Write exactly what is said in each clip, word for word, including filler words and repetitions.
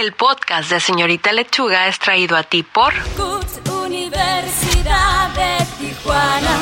El podcast de Señorita Lechuga es traído a ti por CUT Universidad de Tijuana.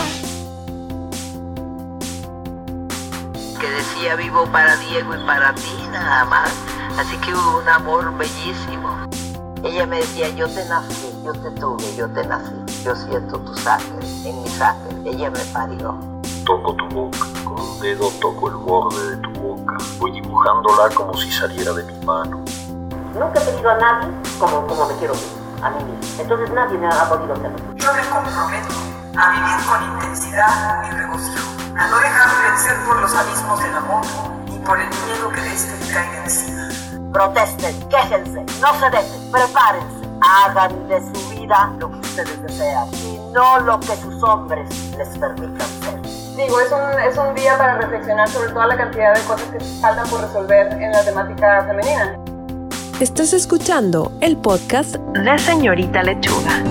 Que decía vivo para Diego y para ti nada más, así que hubo un amor bellísimo. Ella me decía, yo te nací, yo te tuve, yo te nací, yo siento tu sangre, en mi sangre, ella me parió. Toco tu boca, con un dedo toco el borde de tu boca, voy dibujándola como si saliera de mi mano. Nunca he tenido a nadie como, como me quiero yo, a mí mismo. Entonces nadie me ha podido hacerlo. Yo me comprometo a vivir con intensidad mi regocijo, a no dejarme vencer por los abismos del amor y por el miedo que de este me caiga encima. Protesten, quéjense, no se dejen, prepárense, hagan de su vida lo que ustedes desean y no lo que sus hombres les permitan ser. Digo, es un, es un día para reflexionar sobre toda la cantidad de cosas que faltan por resolver en la temática femenina. Estás escuchando el podcast de Señorita Lechuga.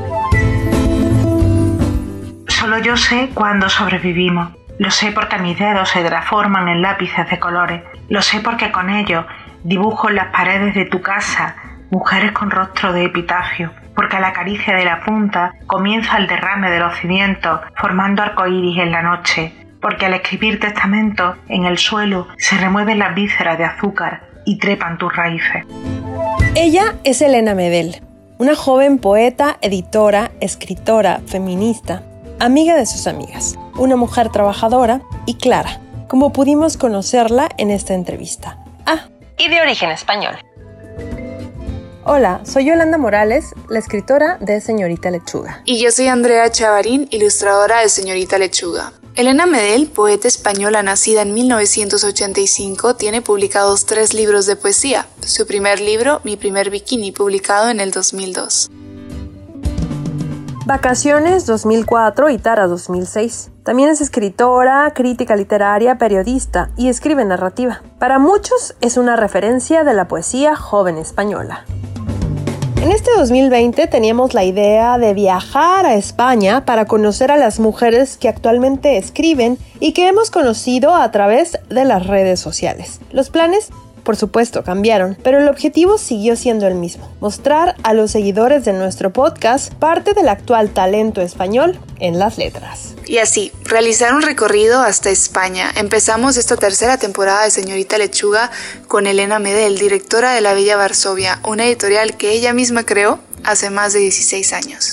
Solo yo sé cuándo sobrevivimos. Lo sé porque mis dedos se transforman en lápices de colores. Lo sé porque con ellos dibujo en las paredes de tu casa mujeres con rostro de epitafio. Porque a la caricia de la punta comienza el derrame de los cimientos formando arcoíris en la noche. Porque al escribir testamento en el suelo se remueven las vísceras de azúcar y trepan tus raíces. Ella es Elena Medel, una joven poeta, editora, escritora, feminista, amiga de sus amigas, una mujer trabajadora y clara, como pudimos conocerla en esta entrevista. Ah, Y de origen español. Hola, soy Yolanda Morales, la escritora de Señorita Lechuga. Y yo soy Andrea Chavarín, ilustradora de Señorita Lechuga. Elena Medel, poeta española nacida en mil novecientos ochenta y cinco, tiene publicados tres libros de poesía. Su primer libro, Mi primer bikini, publicado en el dos mil dos. Vacaciones dos mil cuatro y Tara dos mil seis. También es escritora, crítica literaria, periodista y escribe narrativa. Para muchos es una referencia de la poesía joven española. En este dos mil veinte teníamos la idea de viajar a España para conocer a las mujeres que actualmente escriben y que hemos conocido a través de las redes sociales. Los planes, por supuesto, cambiaron, pero el objetivo siguió siendo el mismo: mostrar a los seguidores de nuestro podcast parte del actual talento español en las letras. Y así, realizar un recorrido hasta España. Empezamos esta tercera temporada de Señorita Lechuga con Elena Medel, directora de La Bella Varsovia, una editorial que ella misma creó hace más de dieciséis años.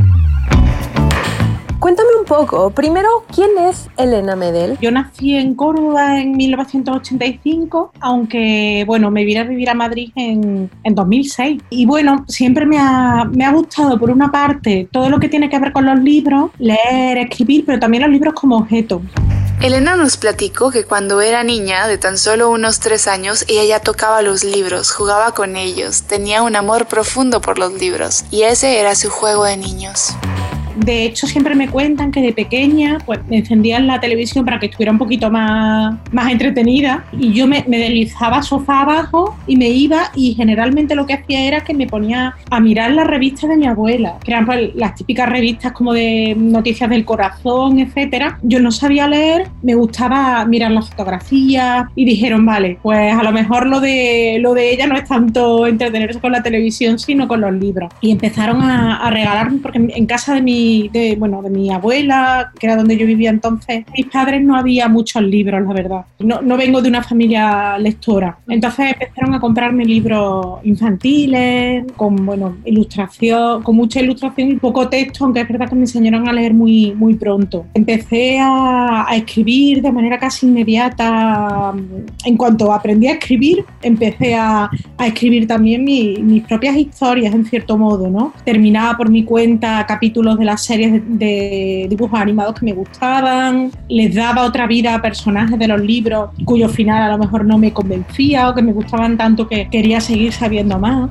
Cuéntame un poco, primero, ¿quién es Elena Medel? Yo nací en Córdoba en mil novecientos ochenta y cinco, aunque bueno, me vine a vivir a Madrid en, en dos mil seis. Y bueno, siempre me ha, me ha gustado, por una parte, todo lo que tiene que ver con los libros, leer, escribir, pero también los libros como objeto. Elena nos platicó que cuando era niña, de tan solo unos tres años, ella ya tocaba los libros, jugaba con ellos, tenía un amor profundo por los libros, y ese era su juego de niños. De hecho, siempre me cuentan que de pequeña pues me encendían la televisión para que estuviera un poquito más, más entretenida, y yo me, me deslizaba sofá abajo y me iba, y generalmente lo que hacía era que me ponía a mirar las revistas de mi abuela, que eran pues las típicas revistas como de noticias del corazón, etcétera. Yo no sabía leer, me gustaba mirar las fotografías y dijeron, vale, pues a lo mejor lo de, lo de ella no es tanto entretenerse con la televisión, sino con los libros. Y empezaron a, a regalarme, porque en casa de mi De, bueno, de mi abuela, que era donde yo vivía entonces, mis padres, no había muchos libros, la verdad. No, no vengo de una familia lectora. Entonces empezaron a comprarme libros infantiles, con bueno, ilustración, con mucha ilustración y poco texto, aunque es verdad que me enseñaron a leer muy, muy pronto. Empecé a, a escribir de manera casi inmediata. En cuanto aprendí a escribir, empecé a, a escribir también mi, mis propias historias, en cierto modo, ¿no? Terminaba por mi cuenta capítulos de las series de, de dibujos animados que me gustaban, les daba otra vida a personajes de los libros cuyo final a lo mejor no me convencía o que me gustaban tanto que quería seguir sabiendo más.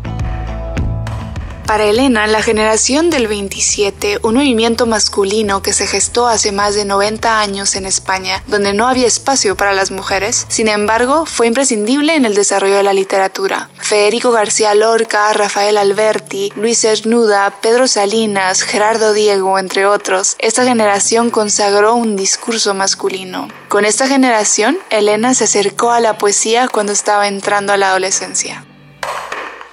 Para Elena, la generación del veintisiete, un movimiento masculino que se gestó hace más de noventa años en España, donde no había espacio para las mujeres, sin embargo, fue imprescindible en el desarrollo de la literatura. Federico García Lorca, Rafael Alberti, Luis Cernuda, Pedro Salinas, Gerardo Diego, entre otros, esta generación consagró un discurso masculino. Con esta generación, Elena se acercó a la poesía cuando estaba entrando a la adolescencia.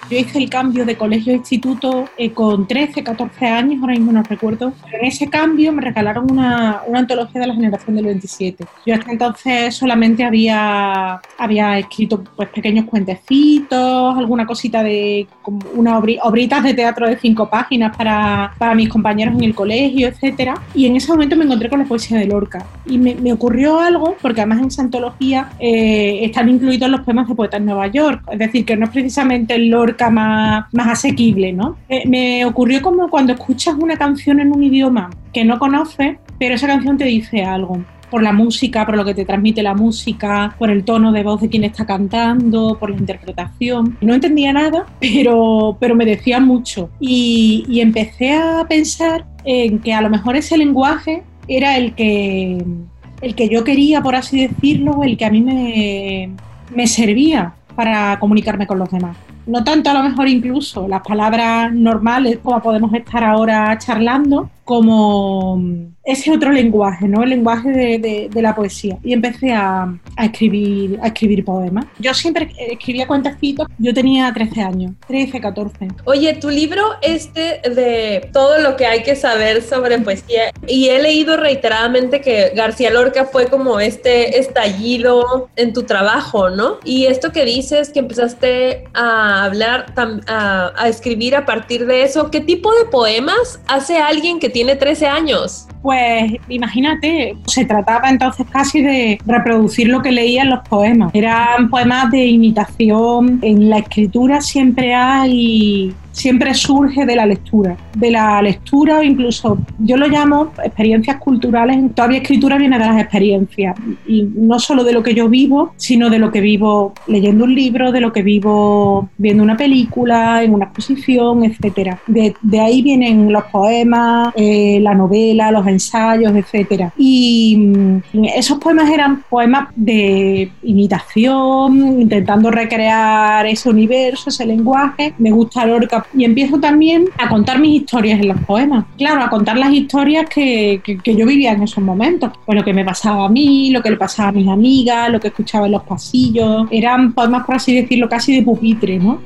Yo hice el cambio de colegio a instituto eh, con trece, catorce años, ahora mismo no recuerdo. Pero en ese cambio me regalaron una, una antología de la generación del veintisiete. Yo hasta entonces solamente había, había escrito pues, pequeños cuentecitos, alguna cosita de como unas obri, obritas de teatro de cinco páginas para, para mis compañeros en el colegio, etcétera. Y en ese momento me encontré con la poesía de Lorca. Y me, me ocurrió algo, porque además en esa antología eh, están incluidos los poemas de poetas en Nueva York. Es decir, que no es precisamente el Lorca más, más asequible, ¿no? Eh, me ocurrió como cuando escuchas una canción en un idioma que no conoces, pero esa canción te dice algo. Por la música, por lo que te transmite la música, por el tono de voz de quien está cantando, por la interpretación. No entendía nada, pero, pero me decía mucho. Y, y empecé a pensar en que a lo mejor ese lenguaje era el que, el que yo quería, por así decirlo, el que a mí me, me servía para comunicarme con los demás. No tanto a lo mejor incluso las palabras normales como podemos estar ahora charlando, como ese otro lenguaje, ¿no? El lenguaje de, de, de la poesía. Y empecé a, a, escribir, a escribir poemas. Yo siempre escribía cuentecitos, yo tenía trece años, trece, catorce. Oye, tu libro este de todo lo que hay que saber sobre poesía, y he leído reiteradamente que García Lorca fue como este estallido en tu trabajo, ¿no? Y esto que dices, que empezaste a hablar, a, a escribir a partir de eso, ¿qué tipo de poemas hace alguien que tiene trece años? Pues imagínate, se trataba entonces casi de reproducir lo que leía en los poemas. Eran poemas de imitación. En la escritura siempre hay... siempre surge de la lectura, de la lectura o incluso, yo lo llamo experiencias culturales. Todavía escritura viene de las experiencias y no solo de lo que yo vivo, sino de lo que vivo leyendo un libro, de lo que vivo viendo una película, en una exposición, etcétera. De, de ahí vienen los poemas, eh, la novela, los ensayos, etcétera. Y esos poemas eran poemas de imitación, intentando recrear ese universo, ese lenguaje. Me gusta Lorca. Y empiezo también a contar mis historias en los poemas. Claro, a contar las historias que, que, que yo vivía en esos momentos. Pues lo que me pasaba a mí, lo que le pasaba a mis amigas, lo que escuchaba en los pasillos. Eran poemas, por así decirlo, casi de pupitre, ¿no?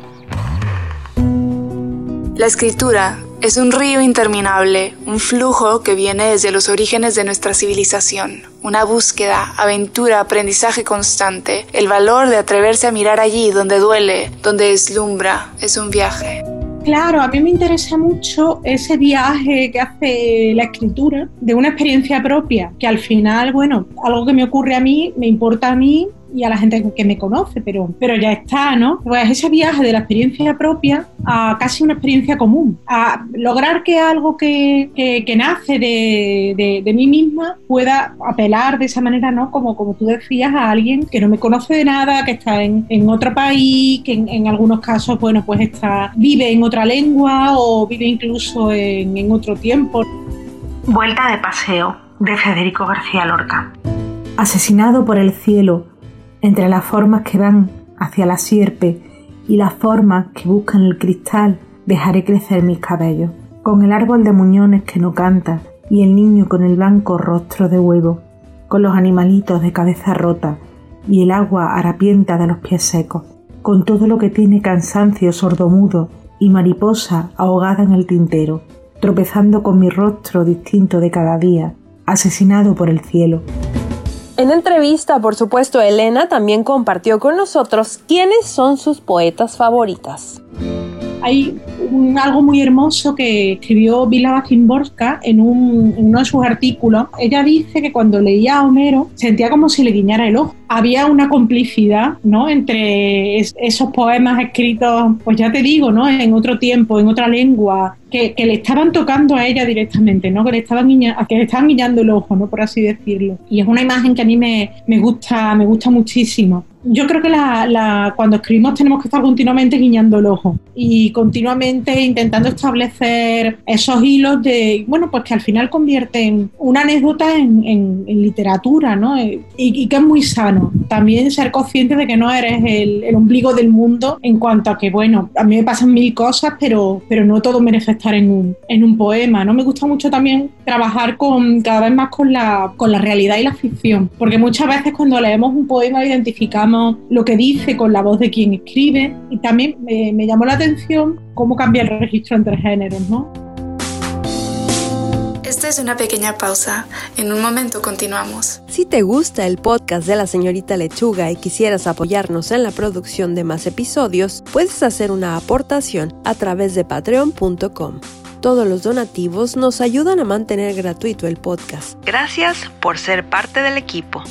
La escritura es un río interminable, un flujo que viene desde los orígenes de nuestra civilización. Una búsqueda, aventura, aprendizaje constante. El valor de atreverse a mirar allí donde duele, donde deslumbra, es un viaje. Claro, a mí me interesa mucho ese viaje que hace la escritura de una experiencia propia, que al final, bueno, algo que me ocurre a mí, me importa a mí y a la gente que me conoce, pero, pero ya está, ¿no? Pues ese viaje de la experiencia propia a casi una experiencia común, a lograr que algo que, que, que nace de, de, de mí misma pueda apelar de esa manera, ¿no? Como, como tú decías, a alguien que no me conoce de nada, que está en, en otro país, que en, en algunos casos, bueno, pues está, vive en otra lengua o vive incluso en, en otro tiempo. Vuelta de paseo, de Federico García Lorca. Asesinado por el cielo, entre las formas que van hacia la sierpe y las formas que buscan el cristal, dejaré crecer mis cabellos. Con el árbol de muñones que no canta y el niño con el blanco rostro de huevo, con los animalitos de cabeza rota y el agua harapienta de los pies secos, con todo lo que tiene cansancio sordomudo y mariposa ahogada en el tintero, tropezando con mi rostro distinto de cada día, asesinado por el cielo. En entrevista, por supuesto, Elena también compartió con nosotros quiénes son sus poetas favoritas. Hay un, algo muy hermoso que escribió Vila Szymborska en, un, en uno de sus artículos. Ella dice que cuando leía a Homero sentía como si le guiñara el ojo. Había una complicidad, ¿no?, entre es, esos poemas escritos, pues ya te digo, ¿no?, en otro tiempo, en otra lengua, que, que le estaban tocando a ella directamente, ¿no?, que le estaban guiña, que le estaban guiñando el ojo, ¿no?, por así decirlo. Y es una imagen que a mí me, me gusta, me gusta muchísimo. Yo creo que la, la, cuando escribimos tenemos que estar continuamente guiñando el ojo y continuamente intentando establecer esos hilos de, bueno, pues que al final convierten una anécdota en, en, en literatura, ¿no? Y, y que es muy sano. bueno, también ser consciente de que no eres el, el ombligo del mundo en cuanto a que, bueno, a mí me pasan mil cosas, pero, pero no todo merece estar en un, en un poema, ¿no? Me gusta mucho también trabajar con, cada vez más con la, con la realidad y la ficción, porque muchas veces cuando leemos un poema identificamos lo que dice con la voz de quien escribe, y también me, me llamó la atención cómo cambia el registro entre géneros, ¿no? Esta es una pequeña pausa. En un momento continuamos. Si te gusta el podcast de la señorita Lechuga y quisieras apoyarnos en la producción de más episodios, puedes hacer una aportación a través de patreon punto com. Todos los donativos nos ayudan a mantener gratuito el podcast. Gracias por ser parte del equipo.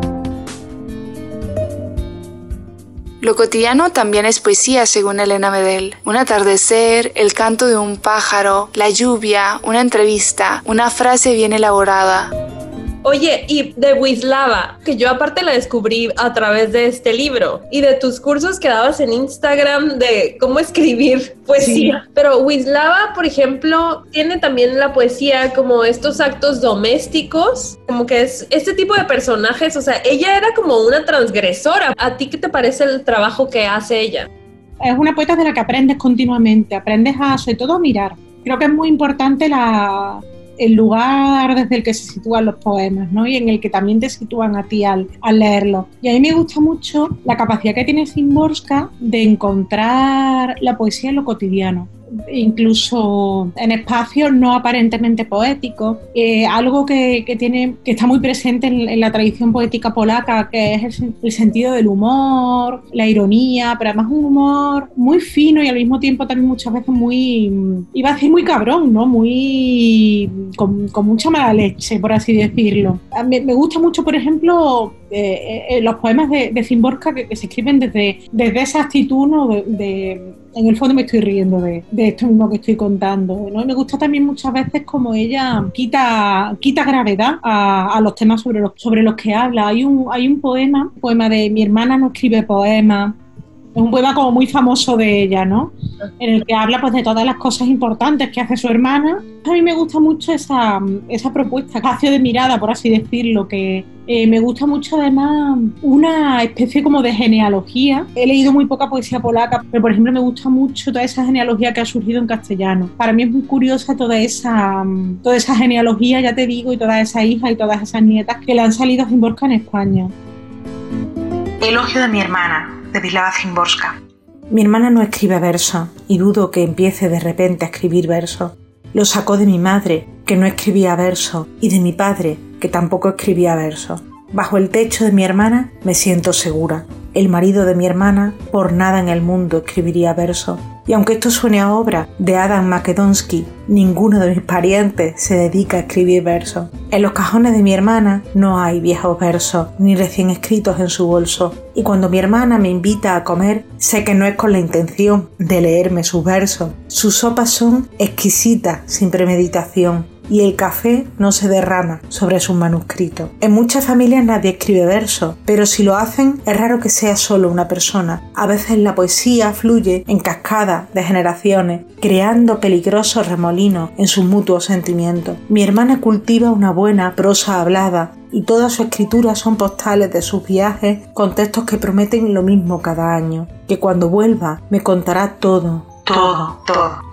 Lo cotidiano también es poesía, según Elena Medel. Un atardecer, el canto de un pájaro, la lluvia, una entrevista, una frase bien elaborada. Oye, y de Wisłava, que yo aparte la descubrí a través de este libro, y de tus cursos que dabas en Instagram de cómo escribir poesía. Sí. Pero Wisłava, por ejemplo, tiene también la poesía como estos actos domésticos, como que es este tipo de personajes, o sea, ella era como una transgresora. ¿A ti qué te parece el trabajo que hace ella? Es una poeta de la que aprendes continuamente, aprendes a, sobre todo, a mirar. Creo que es muy importante la... el lugar desde el que se sitúan los poemas, ¿no? Y en el que también te sitúan a ti al, al leerlos. Y a mí me gusta mucho la capacidad que tiene Szymborska de encontrar la poesía en lo cotidiano, incluso en espacios no aparentemente poéticos, eh, algo que, que, tiene, que está muy presente en, en la tradición poética polaca, que es el, el sentido del humor, la ironía, pero además un humor muy fino y al mismo tiempo también muchas veces muy, iba a decir muy cabrón, ¿no? Muy con, con mucha mala leche, por así decirlo. Me, me gusta mucho, por ejemplo, eh, eh, los poemas de, de Szymborska que, que se escriben desde, desde esa actitud, ¿no? de, de En el fondo me estoy riendo de, de esto mismo que estoy contando, ¿no? Y me gusta también muchas veces como ella quita, quita gravedad a, a los temas sobre los, sobre los que habla. Hay un, hay un poema, un poema de Mi hermana no escribe poemas, es un poema como muy famoso de ella, ¿no? En el que habla pues de todas las cosas importantes que hace su hermana. A mí me gusta mucho esa, esa propuesta, espacio de mirada, por así decirlo, que eh, me gusta mucho además una especie como de genealogía. He leído muy poca poesía polaca, pero por ejemplo me gusta mucho toda esa genealogía que ha surgido en castellano. Para mí es muy curiosa toda esa, toda esa genealogía, ya te digo, y todas esas hijas y todas esas nietas que le han salido a Szymborska en España. Elogio de mi hermana, de Wisława Szymborska. Mi hermana no escribe versos y dudo que empiece de repente a escribir versos. Lo sacó de mi madre, que no escribía versos, y de mi padre, que tampoco escribía versos. Bajo el techo de mi hermana me siento segura. El marido de mi hermana por nada en el mundo escribiría versos. Y aunque esto suene a obra de Adam Macedonsky, ninguno de mis parientes se dedica a escribir versos. En los cajones de mi hermana no hay viejos versos, ni recién escritos en su bolso. Y cuando mi hermana me invita a comer, sé que no es con la intención de leerme sus versos. Sus sopas son exquisitas, sin premeditación. Y el café no se derrama sobre sus manuscritos. En muchas familias nadie escribe versos, pero si lo hacen es raro que sea solo una persona. A veces la poesía fluye en cascada de generaciones, creando peligrosos remolinos en sus mutuos sentimientos. Mi hermana cultiva una buena prosa hablada y toda su escritura son postales de sus viajes con textos que prometen lo mismo cada año, que cuando vuelva me contará todo, todo, todo.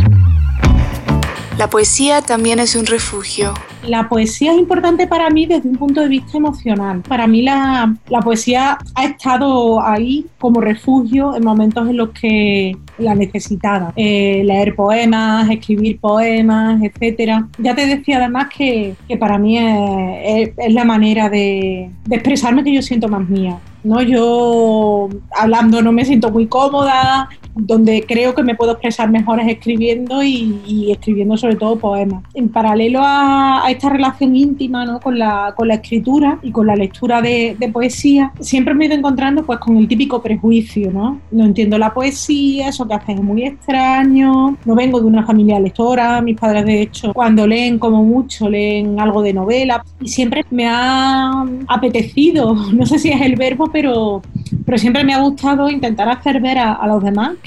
La poesía también es un refugio. La poesía es importante para mí desde un punto de vista emocional. Para mí la, la poesía ha estado ahí como refugio en momentos en los que la necesitaba. Eh, leer poemas, escribir poemas, etcétera. Ya te decía además que, que para mí es, es, es la manera de, de expresarme que yo siento más mía, ¿no? Yo hablando no me siento muy cómoda, donde creo que me puedo expresar mejor es escribiendo y, y escribiendo sobre todo poemas. En paralelo a, a esta relación íntima, ¿no? con, la, con la escritura y con la lectura de, de poesía, siempre me he ido encontrando pues, con el típico prejuicio, ¿no? No entiendo la poesía, eso que hacen es muy extraño, no vengo de una familia lectora, mis padres de hecho cuando leen como mucho leen algo de novela y siempre me ha apetecido, no sé si es el verbo, pero, pero siempre me ha gustado intentar hacer ver a, a los demás que,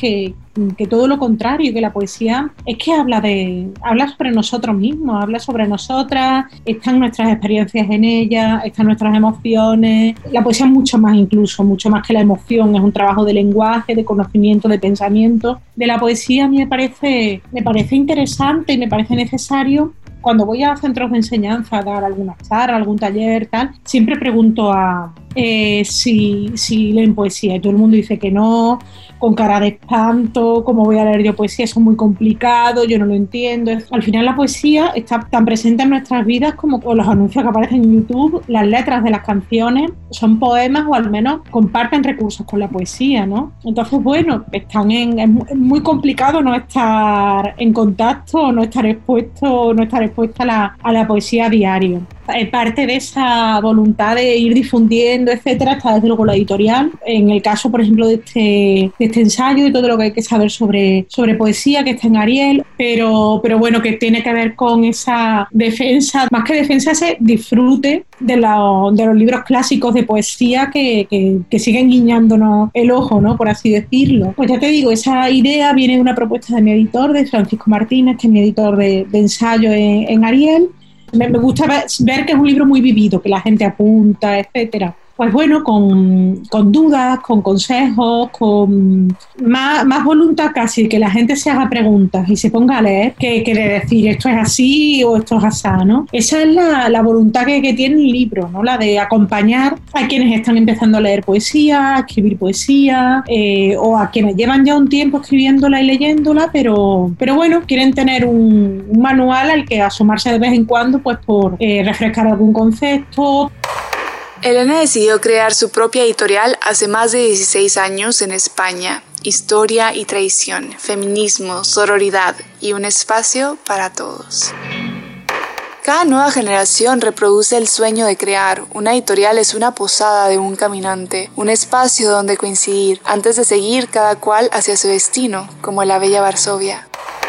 que todo lo contrario, que la poesía es que habla de habla sobre nosotros mismos, habla sobre nosotras, están nuestras experiencias en ella, están nuestras emociones. La poesía es mucho más incluso, mucho más que la emoción, es un trabajo de lenguaje, de conocimiento, de pensamiento. De la poesía a mí me parece, me parece interesante y me parece necesario. Cuando voy a centros de enseñanza a dar alguna charla, algún taller, tal, siempre pregunto a eh, si, si leen poesía y todo el mundo dice que no, con cara de espanto, ¿cómo voy a leer yo poesía? Eso es muy complicado, yo no lo entiendo. Al final la poesía está tan presente en nuestras vidas como los anuncios que aparecen en YouTube, las letras de las canciones son poemas o al menos comparten recursos con la poesía, ¿no? Entonces, bueno, están en, es muy complicado no estar en contacto, no estar expuesto, no estar expuesta a la, a la poesía a diario. Parte de esa voluntad de ir difundiendo, etcétera, está desde luego la editorial. En el caso, por ejemplo, de este, de este ensayo y todo lo que hay que saber sobre, sobre poesía, que está en Ariel, pero, pero bueno, que tiene que ver con esa defensa, más que defensa, ese disfrute de, la, de los libros clásicos de poesía que, que, que siguen guiñándonos el ojo, ¿no? Por así decirlo. Pues ya te digo, esa idea viene de una propuesta de mi editor, de Francisco Martínez, que es mi editor de, de ensayo en, en Ariel. Me, me gusta ver, ver que es un libro muy vivido, que la gente apunta, etcétera. Pues bueno, con, con dudas, con consejos, con más, más voluntad casi, que la gente se haga preguntas y se ponga a leer, que, que de decir esto es así o esto es asá, ¿no? Esa es la, la voluntad que, que tiene el libro, ¿no? La de acompañar a quienes están empezando a leer poesía, a escribir poesía, eh, o a quienes llevan ya un tiempo escribiéndola y leyéndola, pero, pero bueno, quieren tener un, un manual al que asomarse de vez en cuando, pues por eh, refrescar algún concepto. Elena decidió crear su propia editorial hace más de dieciséis años en España. Historia y traición, feminismo, sororidad y un espacio para todos. Cada nueva generación reproduce el sueño de crear. Una editorial es una posada de un caminante, un espacio donde coincidir antes de seguir cada cual hacia su destino, como la bella Varsovia.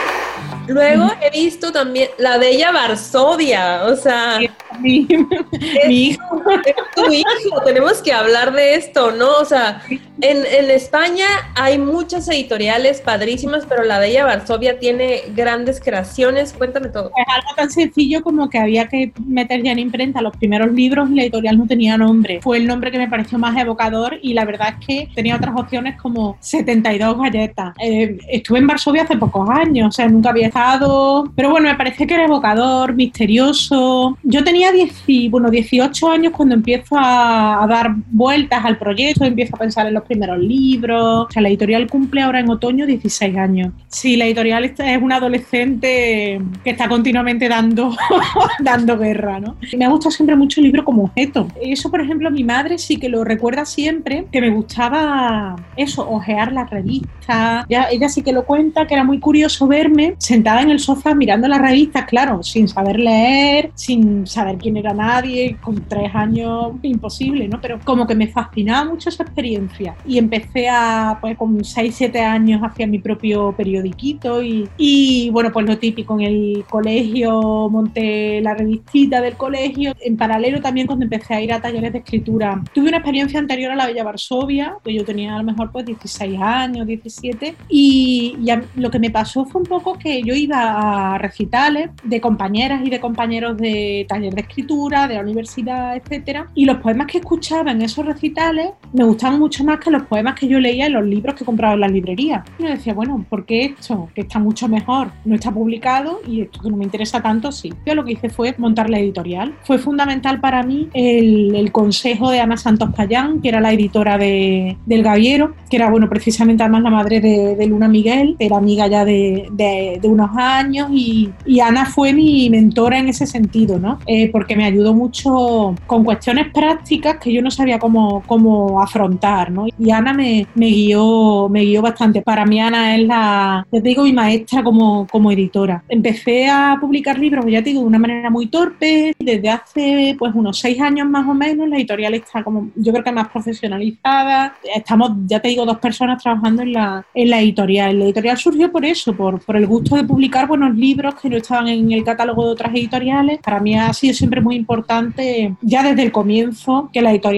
Luego he visto también La Bella Varsovia, o sea, mi, es, mi hijo. es tu hijo, tenemos que hablar de esto, ¿no? O sea, en, en España hay muchas editoriales padrísimas, pero La Bella Varsovia tiene grandes creaciones. Cuéntame todo. Es algo tan sencillo como que había que meter ya en imprenta los primeros libros y la editorial no tenía nombre. Fue el nombre que me pareció más evocador y la verdad es que tenía otras opciones como setenta y dos galletas. Eh, estuve en Varsovia hace pocos años, o sea, nunca había estado, pero bueno, me parece que era evocador, misterioso. Yo tenía diez, bueno, dieciocho años cuando empiezo a, a dar vueltas al proyecto, empiezo a pensar en los primeros libros. O sea, la editorial cumple ahora en otoño dieciséis años. Sí, la editorial es una adolescente que está continuamente dando, dando guerra, ¿no? Y me ha gustado siempre mucho el libro como objeto. Eso, por ejemplo, mi madre sí que lo recuerda siempre, que me gustaba eso, ojear las revistas. Ya, ella sí que lo cuenta, que era muy curioso verme sentada en el sofá mirando las revistas, claro, sin saber leer, sin saber quién era nadie, con tres años, imposible, ¿no? Pero como que me fascinaba mucho esa experiencia. Y empecé a, pues con seis, siete años, hacía mi propio periodiquito y, y bueno, pues lo típico, en el colegio monté la revistita del colegio. En paralelo también cuando empecé a ir a talleres de escritura. Tuve una experiencia anterior a la Bella Varsovia, que yo tenía a lo mejor pues dieciséis años, diecisiete, y, y a, lo que me pasó fue un poco que yo iba a recitales de compañeras y de compañeros de taller de escritura, de la universidad, etcétera, y los poemas que escuchaba en esos recitales me gustaban mucho más que los poemas que yo leía en los libros que compraba en las librerías. Y yo decía, bueno, ¿por qué esto, que está mucho mejor, no está publicado y esto que no me interesa tanto, sí? Yo lo que hice fue montar la editorial. Fue fundamental para mí el, el consejo de Ana Santos Payán, que era la editora de, del Gaviero, que era, bueno, precisamente además la madre de, de Luna Miguel, era amiga ya de, de, de unos años y, y Ana fue mi mentora en ese sentido, ¿no? Eh, porque me ayudó mucho con cuestiones prácticas que yo no sabía cómo, cómo afrontar, ¿no? Y Ana me, me, guió, me guió bastante. Para mí Ana es la, ya te digo, mi maestra como, como editora. Empecé a publicar libros, ya te digo, de una manera muy torpe. Desde hace pues unos seis años más o menos la editorial está como, yo creo que más profesionalizada. Estamos, ya te digo, dos personas trabajando en la, en la editorial. La editorial surgió por eso, por, por el gusto de publicar buenos libros que no estaban en el catálogo de otras editoriales. Para mí ha sido siempre muy importante, ya desde el comienzo, que la editorial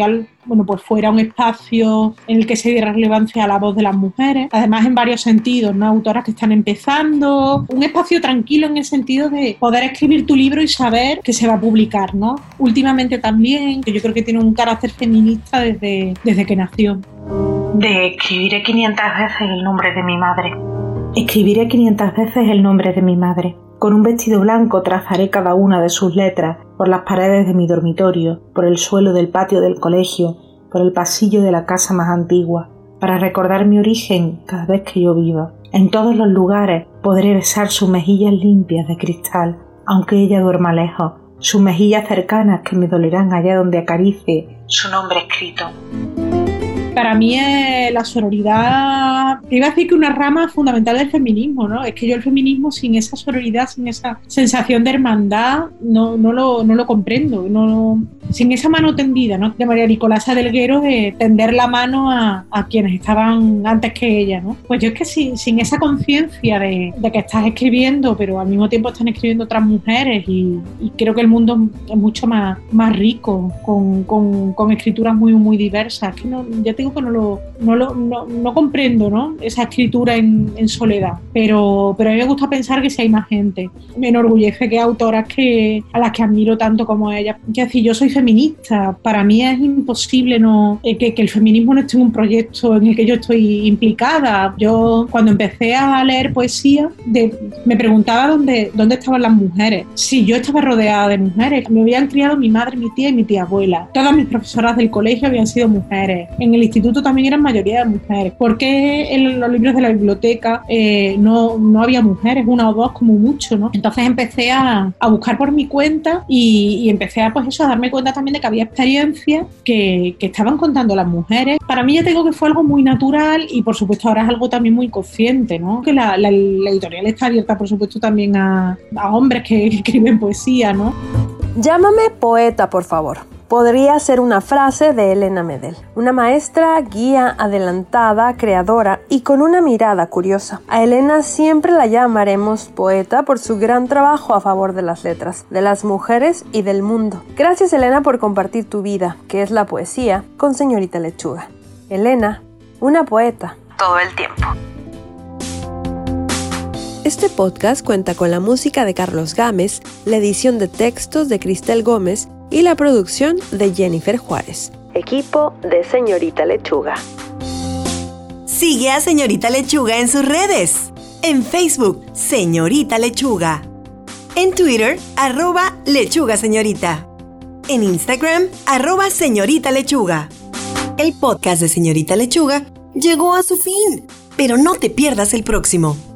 bueno, pues fuera un espacio en el que se diera relevancia a la voz de las mujeres, además en varios sentidos, ¿no? Autoras que están empezando, un espacio tranquilo en el sentido de poder escribir tu libro y saber que se va a publicar, ¿no? Últimamente también, que yo creo que tiene un carácter feminista desde, desde que nació. De escribiré quinientas veces el nombre de mi madre. Escribiré quinientas veces el nombre de mi madre. Con un vestido blanco trazaré cada una de sus letras por las paredes de mi dormitorio, por el suelo del patio del colegio, por el pasillo de la casa más antigua, para recordar mi origen cada vez que yo viva. En todos los lugares podré besar sus mejillas limpias de cristal, aunque ella duerma lejos, sus mejillas cercanas que me dolerán allá donde acaricie su nombre escrito. Para mí es la sororidad, iba a decir que una rama fundamental del feminismo, ¿no? Es que yo el feminismo sin esa sororidad, sin esa sensación de hermandad, no, no, lo, no lo comprendo, no, sin esa mano tendida, ¿no? De María Nicolasa Delguero, de tender la mano a, a quienes estaban antes que ella, ¿no? Pues yo es que sin, sin esa conciencia de, de que estás escribiendo, pero al mismo tiempo están escribiendo otras mujeres y, y creo que el mundo es mucho más, más rico, con, con, con escrituras muy, muy diversas, que no, ya te que no lo, no, lo, no, no comprendo, ¿no? Esa escritura en, en soledad, pero, pero a mí me gusta pensar que si hay más gente. Me enorgullece que hay autoras que, a las que admiro tanto como ella. Es decir, yo soy feminista, para mí es imposible no, eh, que, que el feminismo no esté en un proyecto en el que yo estoy implicada. Yo cuando empecé a leer poesía de, me preguntaba dónde, dónde estaban las mujeres. Si yo estaba rodeada de mujeres, me habían criado mi madre, mi tía y mi tía abuela. Todas mis profesoras del colegio habían sido mujeres. En el instituto también eran mayoría de mujeres. ¿Por qué en los libros de la biblioteca eh, no, no había mujeres, una o dos como mucho, ¿no? Entonces empecé a, a buscar por mi cuenta y, y empecé a, pues eso, a darme cuenta también de que había experiencias que, que estaban contando las mujeres. Para mí ya tengo que fue algo muy natural y por supuesto ahora es algo también muy consciente, ¿no? Que la, la, la editorial está abierta por supuesto también a, a hombres que escriben poesía, ¿no? Llámame poeta, por favor. Podría ser una frase de Elena Medel, una maestra, guía, adelantada, creadora y con una mirada curiosa. A Elena siempre la llamaremos poeta por su gran trabajo a favor de las letras, de las mujeres y del mundo. Gracias, Elena, por compartir tu vida, que es la poesía, con Señorita Lechuga. Elena, una poeta, todo el tiempo. Este podcast cuenta con la música de Carlos Gámez, la edición de textos de Cristel Gómez y la producción de Jennifer Juárez. Equipo de Señorita Lechuga. Sigue a Señorita Lechuga en sus redes. En Facebook, Señorita Lechuga. En Twitter, arroba Lechuga Señorita. En Instagram, arroba Señorita Lechuga. El podcast de Señorita Lechuga llegó a su fin, pero no te pierdas el próximo.